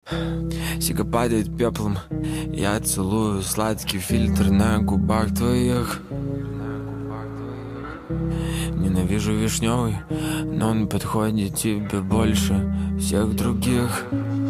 Сига падает пеплом. Я целую сладкий фильтр на губах твоих. Ненавижу вишневый, но он подходит тебе больше всех других.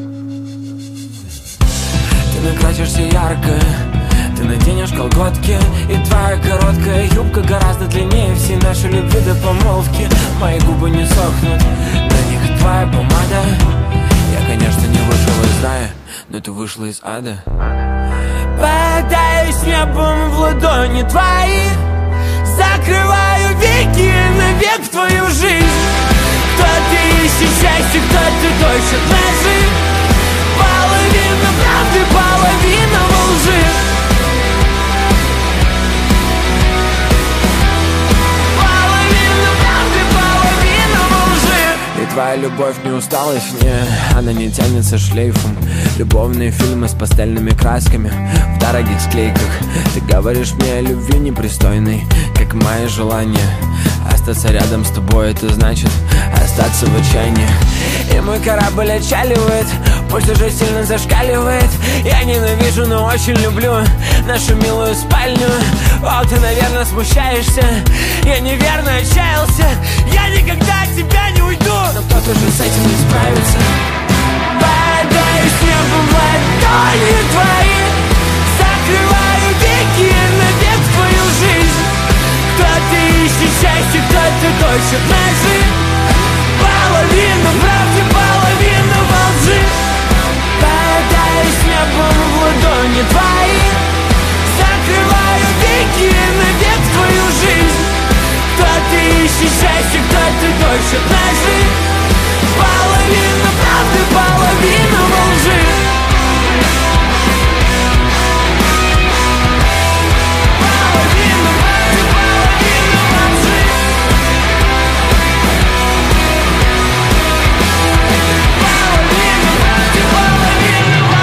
Ты накрасишься ярко, ты наденешь колготки, и твоя короткая юбка гораздо длиннее всей нашей любви до помолвки. Мои губы не сохнут, на них твоя помада. Я, конечно, не вышел из рая, но ты вышла из ада. Бодаюсь небом в ладони твои, закрываю веки навек в твою жизнь. Кто-то ищет счастье, кто-то точит ножи. Половина правды, половина во лжи. Половина правды, половина во лжи. И твоя любовь не усталость, не, она не тянется шлейфом. Любовные фильмы с пастельными красками в дорогих склейках. Ты говоришь мне о любви непристойной, как мои желания. Остаться рядом с тобой — это значит остаться в отчаянии. И мой корабль отчаливает, пульс уже сильно зашкаливает. Я ненавижу, но очень люблю нашу милую спальню. О, ты, наверное, смущаешься, я неверно отчаялся. Я никогда от тебя не уйду, но кто-то же с этим не справится. Бодаюсь небом в ладони твои, закрываю веки навек в твою жизнь. Кто-то ищет счастье, кто-то точит ножи. Половина правды, половина во лжи. Бодаюсь небом в ладони твои, закрываю веки навек в твою жизнь. Кто-то ищет счастье, кто-то точит ножи. Половина правды, половина во лжи. Половина правды, половина во лжи. Половина правды, половина во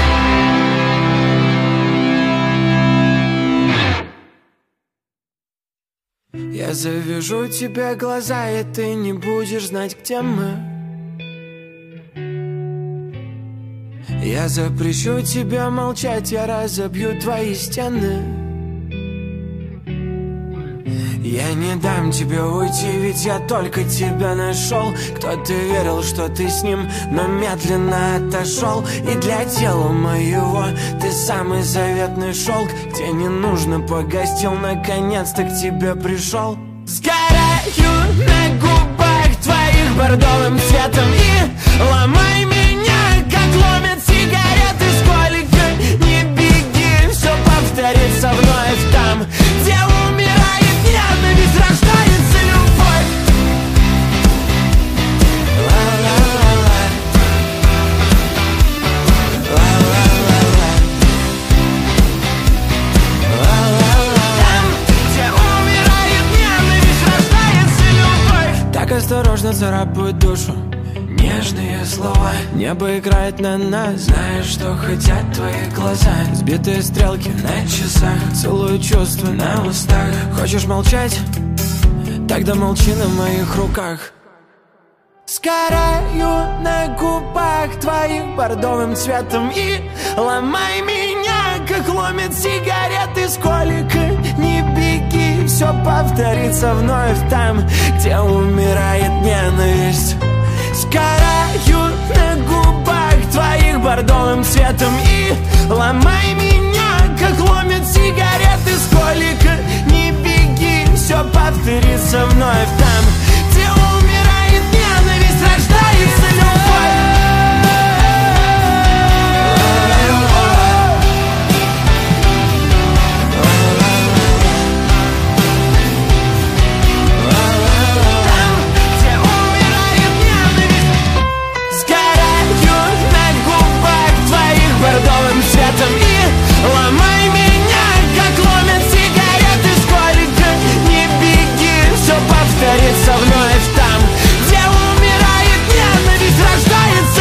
лжи. Я завяжу тебе глаза, и ты не будешь знать, где мы. Я запрещу тебе молчать, я разобью твои стены. Я не дам тебе уйти, ведь я только тебя нашел. Кто-то верил, что ты с ним, но медленно отошел. И для тела моего ты самый заветный шелк. Где не нужно погостил, наконец-то к тебе пришел. Сгораю на губах твоих бордовым цветом. И ломай меня, как ломят сигареты. Сколько не беги, все повторится вновь там, где умирает ненависть, рождается любовь. Ла-ла-ла-ла. Ла-ла-ла-ла. Ла-ла-ла. Там, где умирает ненависть, рождается любовь. Так осторожно царапают душу нежные слова. Небо играет на нас, знаешь, что хотят твои глаза. Сбитые стрелки на часах, целую чувства на устах. Хочешь молчать? Тогда молчи на моих руках. Сгораю на губах твоих бордовым цветом. И ломай меня, как ломят сигареты. Сколько не беги, все повторится вновь там, где умирает ненависть. Сгораю на губах твоих бордовым цветом. И ломай меня, как ломят сигареты. Сколько не беги, все повторится вновь там, где умирает ненависть, рождается любовь. Бордовым цветом. И ломай меня, как ломят сигареты. Сколько не беги, все повторится вновь там, где умирает ненависть, рождается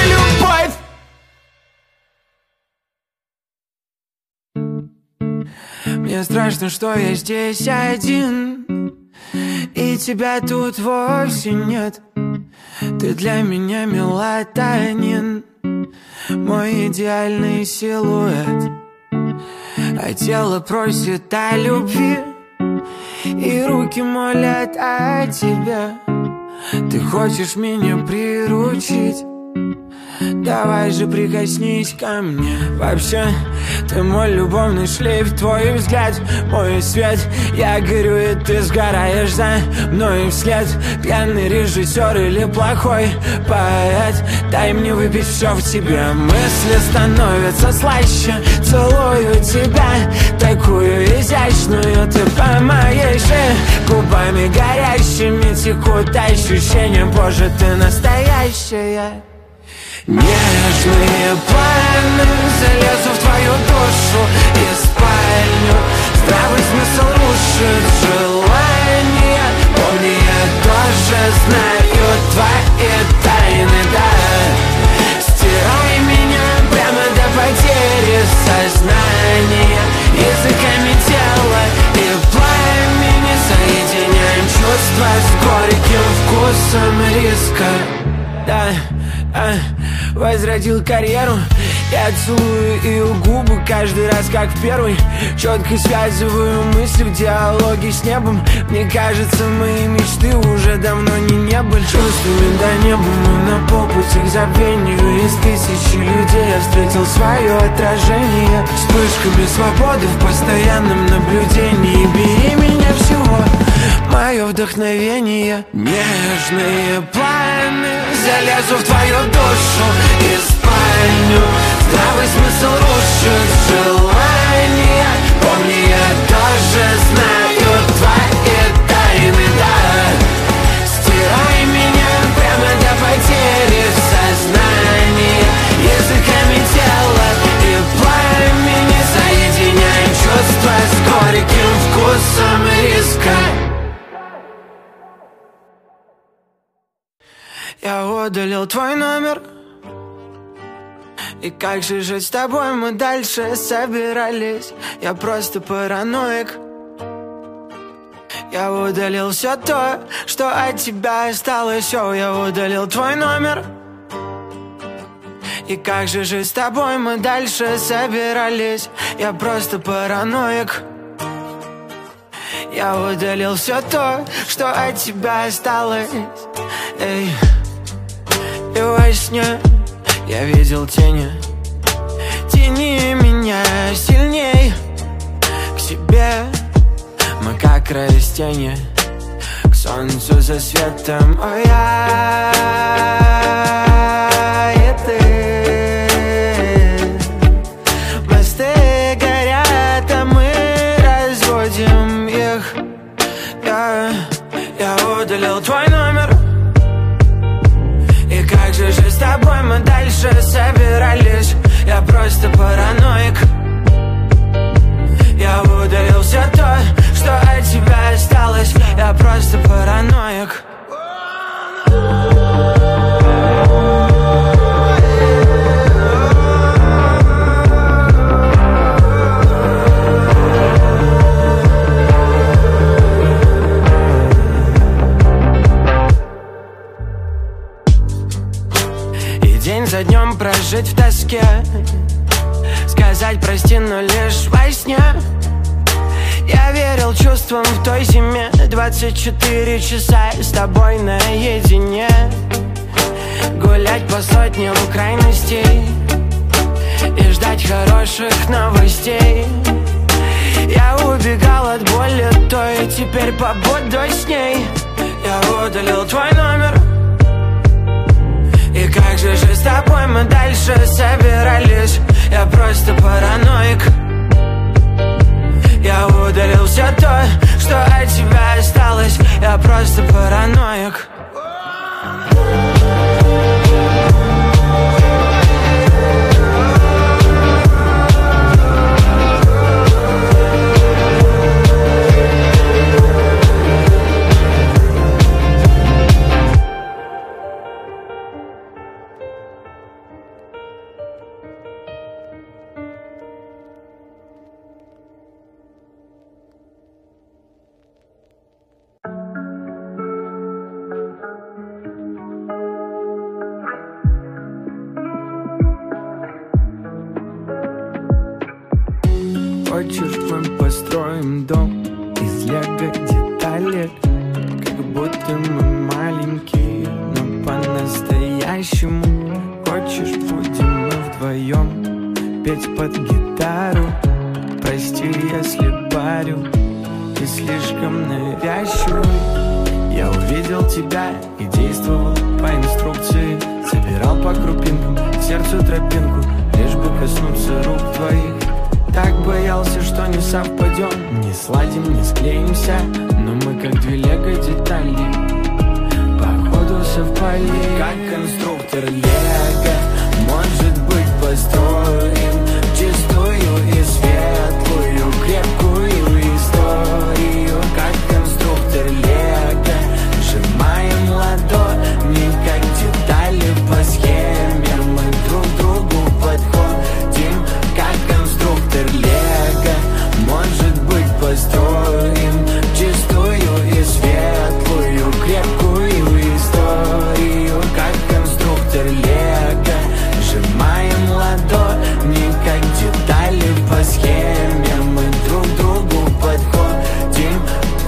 любовь. Мне страшно, что я здесь один, и тебя тут вовсе нет. Ты для меня мелатонин, мой идеальный силуэт, а тело просит о любви, и руки молят о тебе. Ты хочешь меня приручить? Давай же прикоснись ко мне. Вообще, ты мой любовный шлейф, твой взгляд, мой свет. Я горю, и ты сгораешь за мной вслед. Пьяный режиссер или плохой поэт, дай мне выпить все в тебе. Мысли становятся слаще, целую тебя, такую изящную. Ты по моей шее, губами горящими текут ощущения. Боже, ты настоящая. Нежные пламя, залезу в твою душу и спальню. Здравый смысл рушит желание. Помни, я тоже знаю твои тайны, да. Стирай меня прямо до потери сознания. Языками тела и пламени соединяем чувства с горьким вкусом риска. Да, возродил карьеру. Я целую ее губы каждый раз, как в первый. Четко связываю мысли в диалоге с небом. Мне кажется, мои мечты уже давно не были. Чувствами до неба мы на полпути к забвению. Из тысячи людей я встретил свое отражение. Вспышками свободы в постоянном наблюдении. Бери меня всего, мое вдохновение. Нежные пламя, залезу в твою душу и спальню. Здравый смысл рушит желание. Помни, я тоже знаю твои тайны, да. Стирай меня прямо до потери сознания. Языками тела и пламени соединяем чувства с горьким вкусом риска. Я удалил твой номер. И как же жить с тобой мы дальше собирались? Я просто параноик. Я удалил все то, что от тебя осталось. Все, я удалил твой номер. И как же жить с тобой мы дальше собирались? Я просто параноик. Я удалил все то, что от тебя осталось. Эй. И во сне я видел тени. Тяни меня сильней к себе. Мы как растения к солнцу за светом. О, я и ты. Мосты горят, а мы разводим их. Я удалил твой номер. И как же жить с тобой мы дальше собирались? Я просто параноик. Я удалил все то, что от тебя осталось. Я просто параноик. День за днем прожить в тоске, сказать прости, но лишь во сне. Я верил чувствам в той зиме. 24 часа с тобой наедине. Гулять по сотням крайностей и ждать хороших новостей. Я убегал от боли той, теперь побуду с ней. Я удалил твой номер. И как же жить с тобой мы дальше собирались? Я просто параноик. Я удалил все то, что от тебя осталось. Я просто параноик. Хочешь, мы построим дом из лего деталей, как будто мы маленькие, но по-настоящему. Хочешь, будем мы вдвоем петь под гитару. Прости, если барю, ты слишком навязчивый. Я увидел тебя и действовал по инструкции. Собирал по крупинкам сердцу тропинку, лишь бы коснуться рук твоих. Так боялся, что не совпадем, не сладим, не склеимся, но мы как две лего детали, походу совпали. Как конструктор лего, может быть, построим чистую и светлую, крепкую историю. Как конструктор лего, сжимаем ладони, как детали по схеме. Мы друг другу подходим, как конструктор лего. Может быть, построим чистую и светлую, крепкую историю. Как конструктор лего, сжимаем ладони, как детали по схеме. Мы друг другу подходим.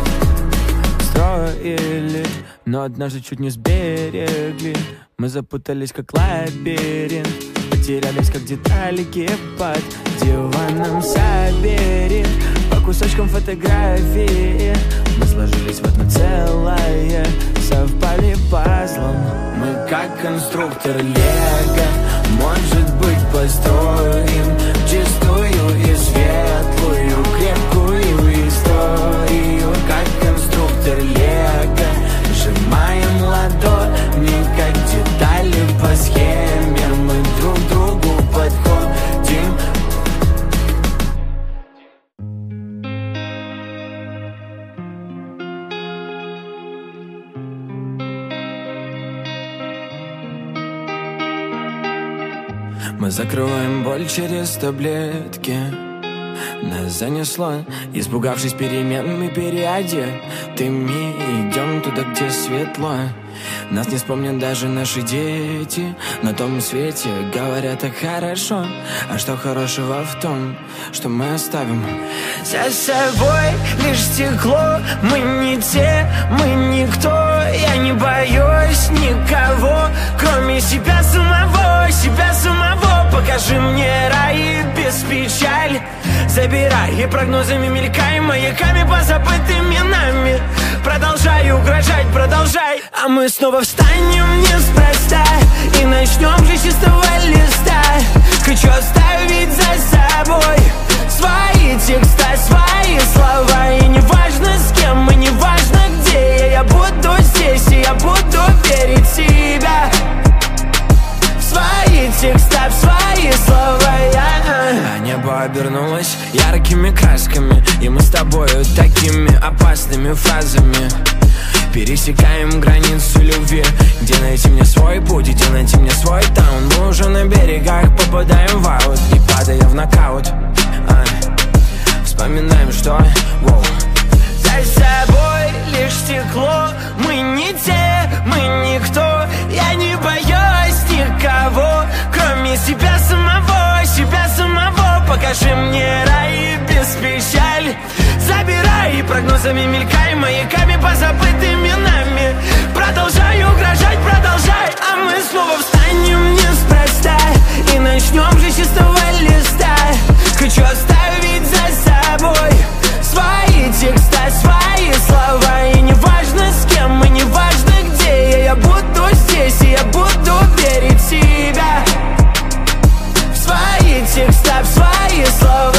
Строили, но однажды чуть не сберегли. Мы запутались, как лабиринт, потерялись, как деталики под диваном. Собери по кусочкам фотографии, мы сложились в одно целое, совпали пазлом. Мы как конструктор лего, может быть, построим чистую и светлую, крепкую историю. Как конструктор лего, сжимаем ладони, как детали по схеме. Мы друг другу подходим. Мы закрываем боль через таблетки. Нас занесло, испугавшись перемен, мы переодетыми идем туда, где светло. Нас не вспомнят даже наши дети на том свете. Говорят так хорошо, а что хорошего в том, что мы оставим за собой лишь стекло. Мы не те, мы никто. Я не боюсь никого, кроме себя самого, себя самого. Покажи мне рай без печали. Забирай и прогнозами мелькай, маяками по забытым именами. Продолжай угрожать, продолжай, а мы снова встанем неспроста и начнем же с чистого листа. Хочу оставить за собой свои текста, свои слова. И неважно с кем, и неважно где я буду здесь, и я буду верить в себя, в свои текста, в свои слова. А небо обернулось яркими красками, и мы с тобою такими опасными фразами пересекаем границу любви. Где найти мне свой путь, где найти мне свой таун. Мы уже на берегах, попадаем в аут и падая в нокаут. Вспоминаем, что воу. За собой лишь стекло. Мы не те, мы никто. Я не боюсь никого, кроме себя самого, себя самого. Покажи мне рай без печали. Забирай и прогнозами мелькай, маяками по забытым именами. Продолжай угрожать, продолжай, а мы снова встанем неспроста и начнем же с чистого листа. Хочу оставить за собой свои текста, свои слова. И неважно с кем, и неважно где я буду здесь, и я буду верить в себя, в свои текста, в свои слова.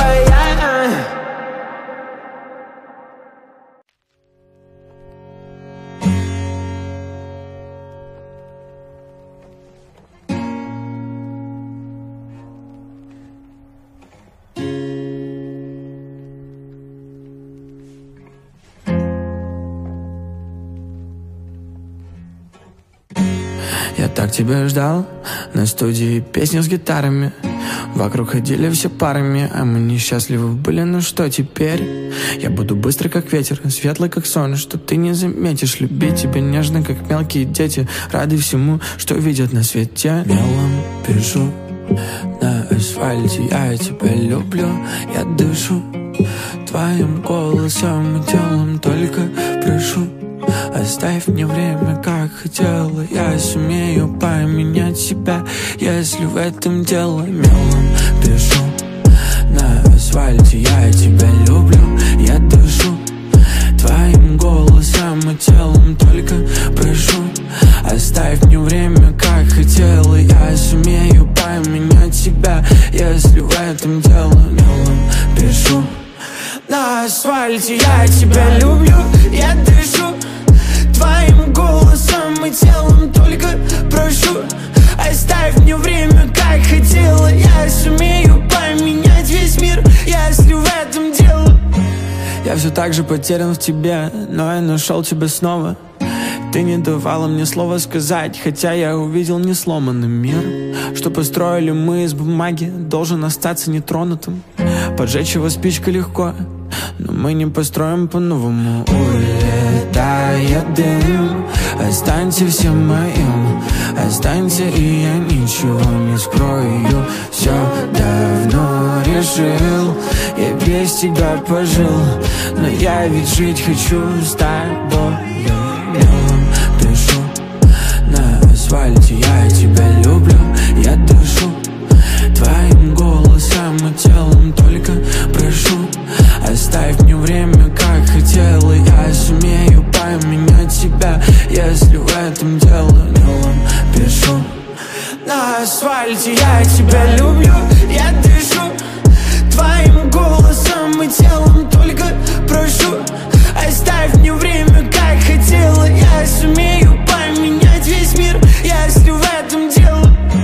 Я так тебя ждал на студии, песни с гитарами. Вокруг ходили все парами, а мы несчастливы были, ну что теперь? Я буду быстрый, как ветер, светлый, как солнце, что ты не заметишь. Любить тебя нежно, как мелкие дети, рады всему, что видят на свете. Мелом пишу на асфальте, я тебя люблю, я дышу твоим голосом и телом. Только прошу, оставь мне время, как хотела. Я сумею поменять себя, если в этом дело. Мелом пишу на асфальте: я тебя люблю. Я дышу твоим голосом и телом. Только прошу, оставь мне время, как хотела. Я сумею поменять себя, если в этом дело. Мелом пишу на асфальте: я тебя люблю. Я дышу твоим голосом и телом. Только прошу, оставь мне время, как хотела. Я сумею поменять весь мир, если в этом дело. Я все так же потерян в тебе, но я нашел тебя снова. Ты не давала мне слова сказать, хотя я увидел несломанный мир. Что построили мы из бумаги, должен остаться нетронутым. Поджечь его спичкой легко, но мы не построим по-новому. Улетает дым, останься всем моим. Останься, и я ничего не скрою. Все давно решил, я без тебя пожил, но я ведь жить хочу с тобой. Мелом пишу на асфальте: я тебя люблю. Я дышу твоим голосом и телом. Только прошу, оставь мне время, как хотела. Я сумею поменять себя, если в этом дело. Мелом пишу на асфальте: я тебя люблю. Я дышу твоим голосом и телом. Только прошу, оставь мне время, как хотела. Я сумею поменять весь мир, если в этом дело.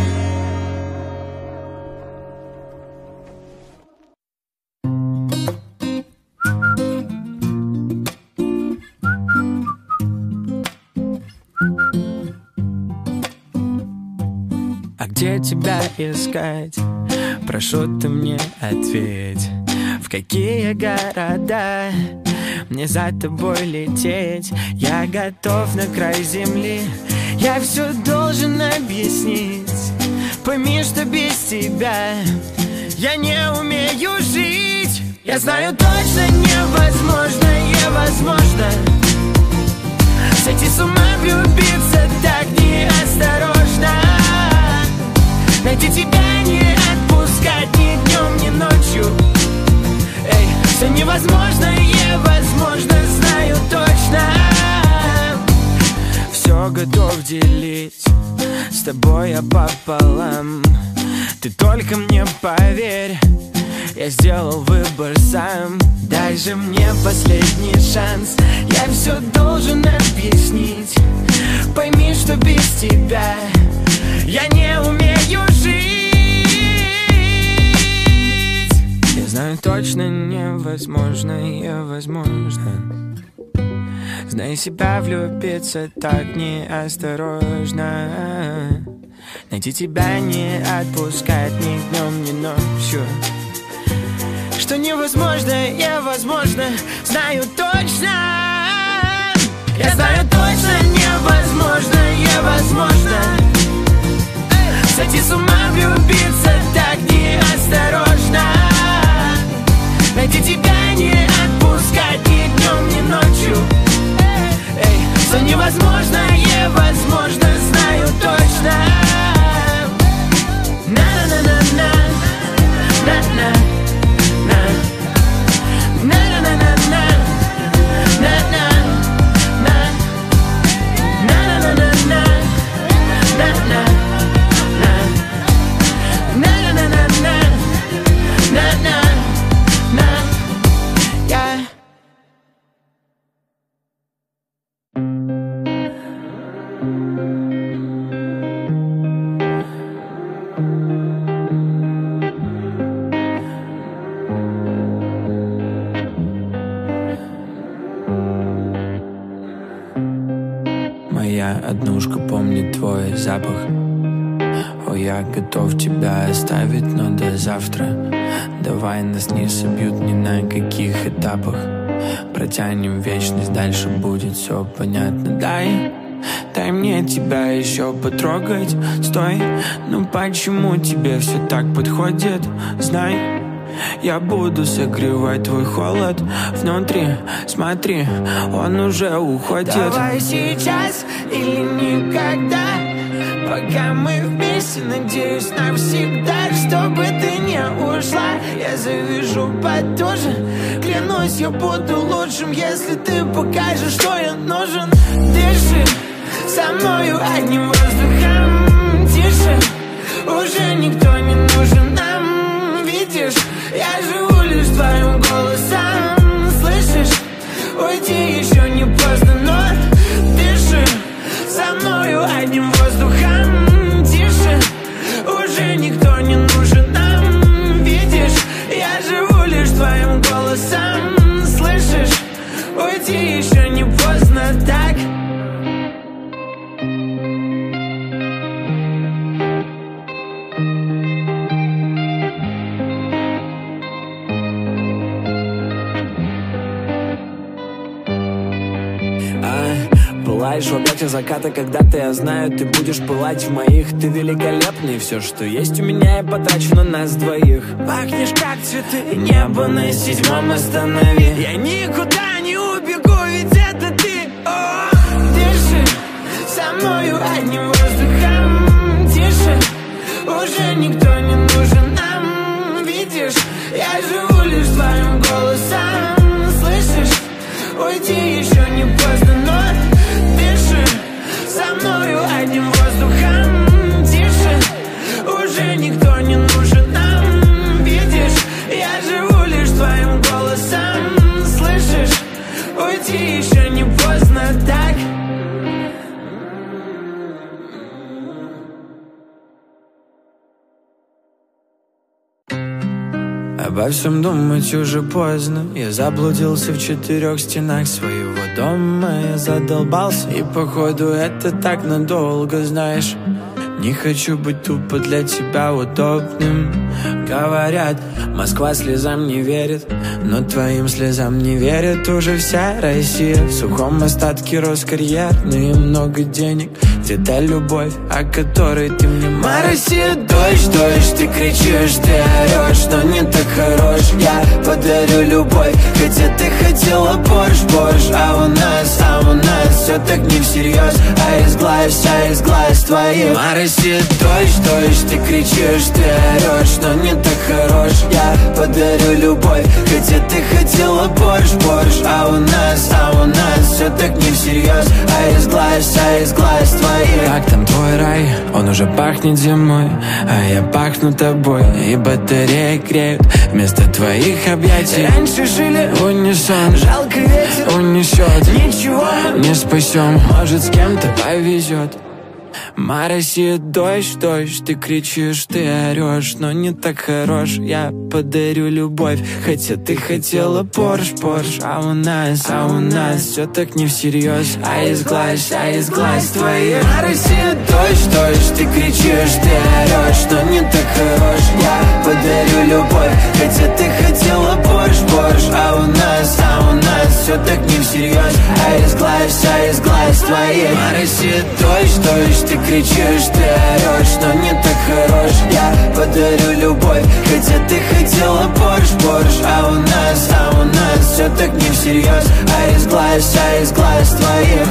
А где тебя искать? Прошу, ты мне ответь. В какие города мне за тобой лететь? Я готов на край земли, я все должен объяснить. Пойми, что без тебя я не умею жить. Я знаю точно, невозможно, невозможно сойти с ума, влюбиться так неосторожно. Найти тебя, не отпускать ни днем, ни ночью. Эй, все невозможно, невозможно, знаю точно. Все готов делить с тобой я пополам. Ты только мне поверь, я сделал выбор сам. Дай же мне последний шанс, я все должен объяснить. Пойми, что без тебя я не умею жить. Я знаю точно, невозможно, невозможно. Знай себя, влюбиться так неосторожно. Найти тебя, не отпускать ни днем, ни ночью. Что невозможно, невозможно, знаю точно. Я знаю точно, невозможно, невозможно сойти с ума, влюбиться так неосторожно. Найти тебя, не отпускать ни днем, ни ночью. Эй, все невозможно, невозможно, знаю точно. На-на-на-на-на, на-на, на, на-на-на-на-на, на-на, на, на-на-на-на-на, на-на, на, на-на-на-на-на, на-на, на, я. Моя однушка помнит твой запах. О, я готов тебя оставить, но до завтра. Давай нас не собьют ни на каких этапах. Протянем вечность, дальше будет все понятно. Дай мне тебя еще потрогать. Стой, ну почему тебе все так подходит? Знай, Я буду согревать твой холод внутри. Смотри, он уже уходит. Давай сейчас или никогда, пока мы вместе, надеюсь навсегда, чтобы ты не ушла. Я завяжу потуже, клянусь, я буду лучшим, если ты покажешь, что я нужен. Дыши со мною одним воздухом, тише, уже никто не нужен нам. Видишь, я живу лишь твоим голосом, слышишь? Уйти еще не поздно, но дыши со мною одним воздухом, тише, уже никто не нужен нам. Видишь, я живу лишь твоим голосом, слышишь? Уйти еще не поздно, так. Пылаешь в объятиях заката, когда-то я знаю, ты будешь пылать в моих. Ты великолепный, все, что есть у меня, я потрачу на нас двоих. Пахнешь как цветы, и небо на седьмом останови. Я никуда не убегу, ведь это ты. О, дыши со мною одним воздухом, тише, уже никто не нужен нам. Видишь, я живу лишь твоим голосом, слышишь? Уйти еще не поздно, но дыши со мною одним воздухом, тише, уже никто не нужен нам. Видишь, я живу лишь твоим голосом, слышишь? Уйти еще не поздно, так. Обо всем думать уже поздно. Я заблудился в 4 стенах своего дома. Я задолбался, и походу это так надолго, знаешь. Не хочу быть тупо для тебя удобным. Говорят, Москва слезам не верит, но твоим слезам не верит уже вся Россия. В сухом остатке рос карьерный и много денег. Где та любовь, о которой ты мне Россия, дождь, дождь, ты кричишь, ты орешь, но не так хорош. Я подарю любовь, хотя ты хотела Порш, Порш. А у нас все так не всерьез. А из глаз твоих Россия, дождь, дождь, ты кричишь, ты орешь, но не так хорош. Я подарю любовь, хотя ты хотела Порш, Порш. А у нас все так не всерьез. А из глаз твоих. Как там твой рай? Он уже пахнет зимой, а я пахну тобой. И батареи греют вместо твоих объятий. Раньше жили в унисон, жалко ветер унесет. Ничего не спасем, может с кем-то повезет. Россия, дождь, дождь, ты кричишь, ты орешь, но не так хорош. Я подарю любовь, хотя ты хотела Порш, Порш. А у нас все так не всерьез. А из глаз твоих Россия, дождь, дождь, ты кричишь, ты орешь, но не так хорош. Я подарю любовь, хотя ты хотела Порш, Порш. А у нас все так не всерьез. А из глаз твоих Россия, дождь, дождь, ты кричишь, ты орешь, но не так хорош. Я подарю любовь, хотя ты хотела Порш, Порш. А у нас все так не всерьез. А из глаз твоих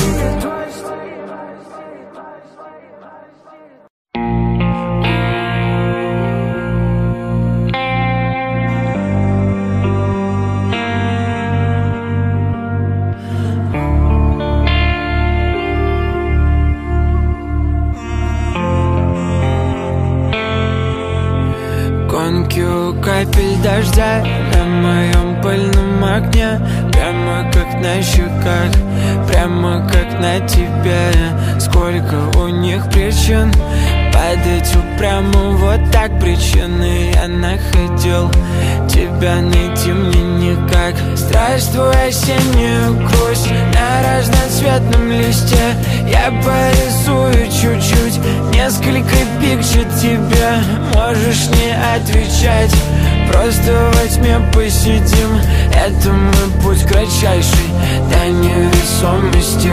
капель дождя на моем пыльном окне. Прямо как на щеках, прямо как на тебе. Сколько у них причин падать упрямо, вот так причины. Я находил тебя, найти мне никак. Здравствуй, осеннюю грусть на разноцветном листе. Я порисую чуть-чуть, несколько пикчет тебе. Можешь не отвечать, просто во тьме посидим. Это мой путь кратчайший до невесомости.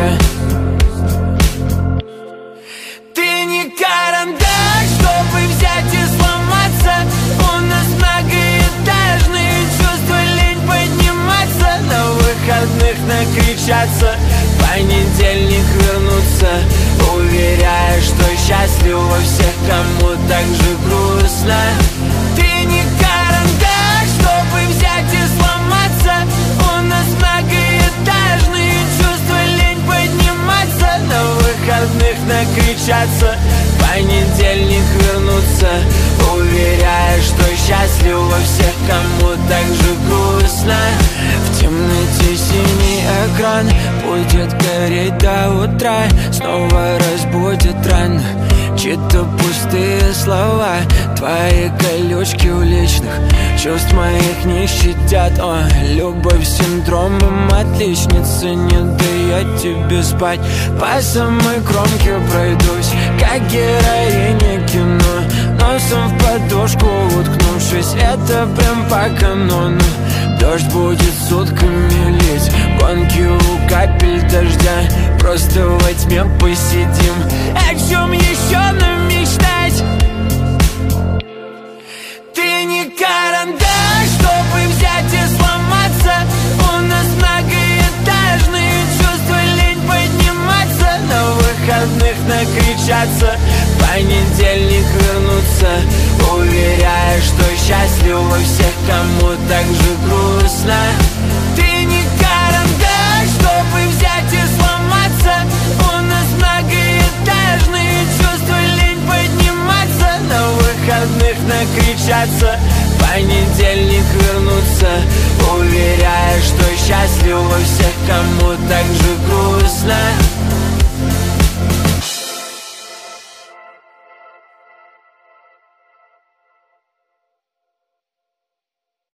Ты не карандаш, чтобы взять и сломаться. У нас многоэтажки так же грустно. Ты не карандаш, чтобы взять и сломаться. У нас многоэтажные чувства, лень подниматься. На выходных накричаться, в понедельник вернуться, уверяя, что счастлив во всех, кому так же грустно. В темноте синий экран будет гореть до утра, снова разбудит рано чьи-то пустые слова. Твои колючки у личных чувств моих не щадят. О, любовь синдромом отличницы не дает тебе спать. По самой кромке пройдусь, как героиня кино, носом в подушку уткнувшись, это прям по канону. Дождь будет сутками лить, гонки у капель дождя, просто во тьме посидим. О чем еще нам мечтать? Ты не карандаш, чтобы взять и сломаться. У нас многоэтажные чувства, лень подниматься. На выходных накричаться, в понедельник вернуться, уверяя, что счастлив во всех, кому так же грустно. Ты не карандаш, чтобы взять и сломаться. У нас многоэтажные чувства, лень подниматься. На выходных накричаться, в понедельник вернуться, уверяя, что счастлив во всех, кому так же грустно.